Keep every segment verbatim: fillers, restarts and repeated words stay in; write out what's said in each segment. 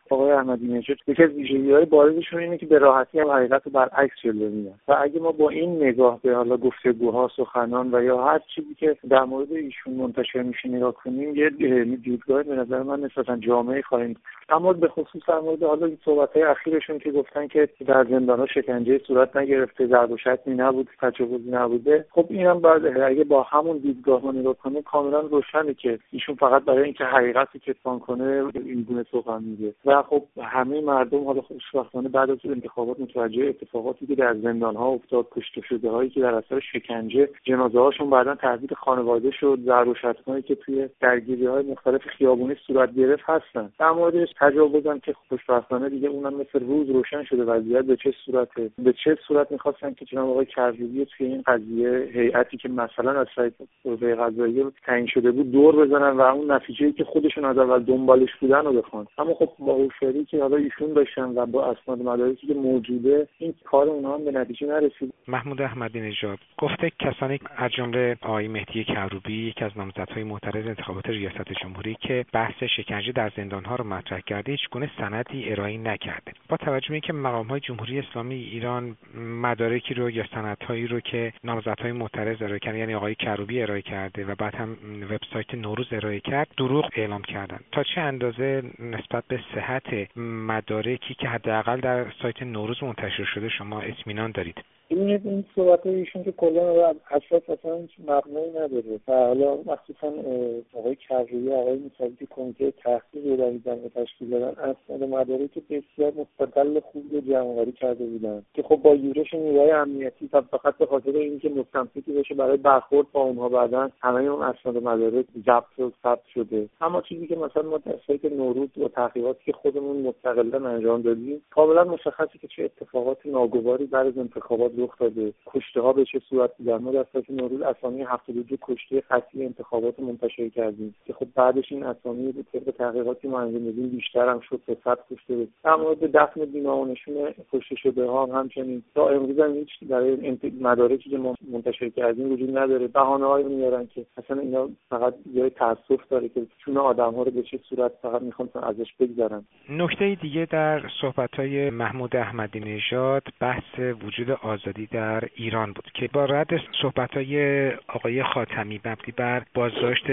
آقای احمدی نژاد یکی از ویژگی‌های بارزشون اینه که به راحتی هم حقیقت رو برعکس جلوه میدن و اگه ما با این نگاه به حالا گفتگوها، سخنان و یا هر چیزی که در مورد ایشون منتشر میشه نگاه کنیم، یه دیدگاه به نظر من نسبتا جامعی خواهیم. اما به خصوص در مورد حالا این صحبت‌های اخیرشون که گفتن که در زندان‌ها شکنجه صورت نگرفته، ضرب و شتمی نبود، تجاوزی نبوده، خب اینم بعد اگه با همون دیدگاه ما نگاه کنیم کاملا روشنه که ایشون فقط برای اینکه حقیقت رو کتمان کنه این گونه سخن میگه و خب همه مردم حالا خوشبختانه بعد از انتخابات متوجه اتفاقاتی که در زندان‌ها افتاد، کشته شده‌هایی که در اثر شکنجه جنازه‌هاشون بعداً تهدید خانواده شد، ضرب و شتمایی که توی درگیری‌های مختلف خیابونی صورت گرفت هستن. در موردش تجاوزم که خوشبختانه دیگه اونم مثل روز روشن شده وضعیت به چه صورته، به چه صورت می‌خواستن که جناب آقای کروبی توی این قضیه هیئتی که مثلا از سایت قوه قضاییه تعیین شده بود دور بزنن و اون نتیجه‌ای که خودشون از اول دنبالش بودن رو بخوان. اما خب با هوشیاری که حالا ایشون داشتن و با اسناد مدارکی که موجوده این کار اونها هم به نتیجه نرسید. محمود احمدی نژاد گفته کسانی از جمله آقای مهدی کروبی یکی از نامزدهای معترض انتخابات ریاست جمهوری که بحث شکنجه در زندان‌ها رو مطرح کرده هیچ گونه سندی ارائه نکرده. با توجه به اینکه مقام‌های جمهوری اسلامی ایران مدارکی رو یا سندهایی رو که نامزدهای معترض ارائه کردن یعنی آقای کروبی ارائه کرده و بعد هم وبسایت نوروز ارائه کرد دروغ اعلام کردن، تا چه اندازه نسبت به صحت مدارکی که حداقل در سایت نوروز منتشر شده شما اطمینان دارید؟ این این صحبت ایشون که کلا اساس اصلا هیچ مبنایی نداره و حالا مخصوصا آقای کروبی آقای موسوی که کمیته تحقیق رو در این زمینه تشکیل دادن اسناد مدارک بسیار مستقل خوب رو جمع‌آوری کرده بودن که خب با یورش نیروهای امنیتی فقط به خاطر اینکه مستمسکی بشه برای برخورد با اونها بعدن همه اون اسناد مدارک ضبط و ثبت شده. اما چیزی که مثلا ما در سایت نوروز و تحقیقاتی که خودمون مستقلا انجام دادیم کاملا مشخصه که چه اتفاقات ناگواری بعد از انتخابات رخ داده، کشته ها به چه صورت بودن. ما در سایت نوروز اسامی هفتاد و دو کشته قطعی انتخابات منتشر کردیم که خب بعدش این اسامی به طبق تحقیقاتی ما انجام دادیم بیشتر هم شد به صد کشته بود. در مورد دفن بی‌نامونشون کشته شده ها هم همچنین تا امروز هم هیچ برای مدارکی که ما منتشر کردیم وجود نداره. بهانه‌هایی میارن که اصلا اینا فقط جای تأسف داره که چون آدم‌ها رو به چه صورت فقط میخوان ازش بگذرن. نکته دیگه در صحبت‌های محمود احمدی نژاد بحث وجود آزادی در ایران بود که با رد صحبت‌های آقای خاتمی مبنی بر بازداشت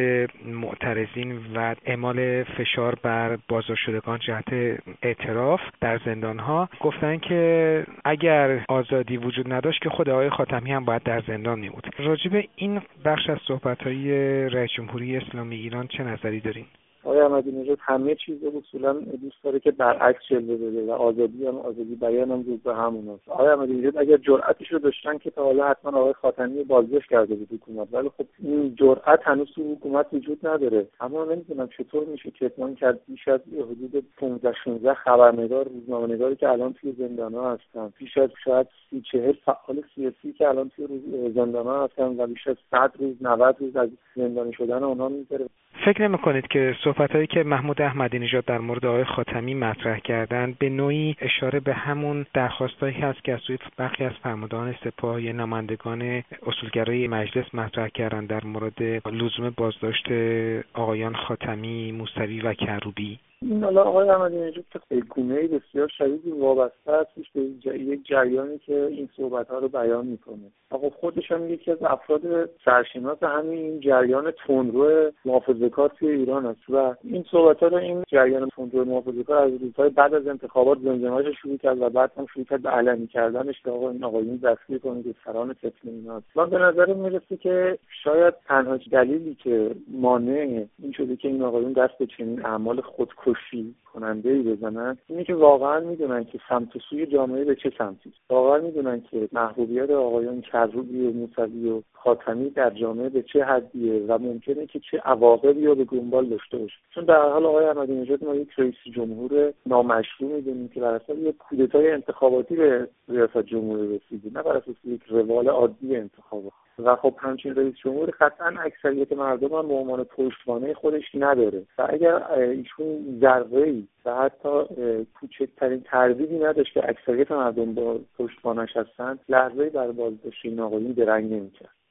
معترضین و اعمال فشار بر بازداشت شدگان جهت اعتراف در زندان‌ها گفتن که اگر آزادی وجود نداشت که خود آقای خاتمی هم باید در زندان می‌بود. راجع به این بخش از صحبت‌های رئیس جمهوری اسلامی ایران چه نظری دارین؟ آقای احمدی نژاد همه چیز رو اصولا دوست داره که برعکس جلوه بده و آزادی هم آزادی بیان هم روز به هموناست. آقای احمدی نژاد اگر جرأتش رو داشتن که تا حالا حتما آقای خاتمی بازداشت کرده بود حکومت، ولی خب این جرأت هنوز تو حکومت وجود نداره. اما نمیدونم چطور میشه کتمان کرد بیش از حدود پانزده شانزده خبرنگار روزنامه‌نگاری که الان توی زندان‌ها هستن، بیش از شاید سی چهل فعال سیاسی که الان توی زندان‌ها هستن و بیش از صد روز نود روز از زندانی شدن اونها می‌گذره. فکر نمی‌کنید که صحبتایی که محمود احمدی نژاد در مورد آقای خاتمی مطرح کردن به نوعی اشاره به همون درخواستایی هست که از سوی برخی از فرماندهان سپاه یا نمایندگان اصولگرای مجلس مطرح کردن در مورد لزوم بازداشت آقایان خاتمی، موسوی و کروبی؟ این حالا آقای احمدی نژاد که گونه‌ای بسیار شدیدی وابسته هستش به یک جریانی که این صحبت‌ها رو بیان می‌کنه. آقا خودش هم یکی از افراد سرشناس همین این جریان تندرو محافظه‌کار توی ایران است و این صحبت‌ها رو این جریان تندرو محافظه‌کار از روزهای بعد از انتخابات زمزمه‌اش شروع کرد و بعد هم شروع کرد به علنی کردنش که آقا این آقایون دستگیر کنید که سران طفل ایناست. من به نظر میرسه که شاید تنها دلیلی که مانع این شده که این آقایون دست به چنین اعمال خودکشی کننده‌ای بزنن اینه که واقعا میدونن که سمت و سوی جامعه به چه سمتی است. واقعا میدونن که محبوبیت آقایان کروبی و موسوی و خاتمی در جامعه به چه حدیه و ممکنه که چه عواقبی رو به دنبال داشته باشه. چون در حال آقای احمدی نژاد ما یک رئیس جمهور نامشروع می‌دونیم که بر اساس یک کودتای انتخاباتی به ریاست جمهوری رسیده، نه بر اساس یک روال عادی انتخابات. و خب همچین رئیس جمهور قطعا اکثریت مردم هم به عنوان پشتوانه خودش نداره و اگر ایشون ذره‌ای و حتی کوچکترین تردیدی نداشت که اکثریت مردم با پشتوانش هستن لحظه‌ای بر بازداشت این آقایون درنگ نمی‌کرد.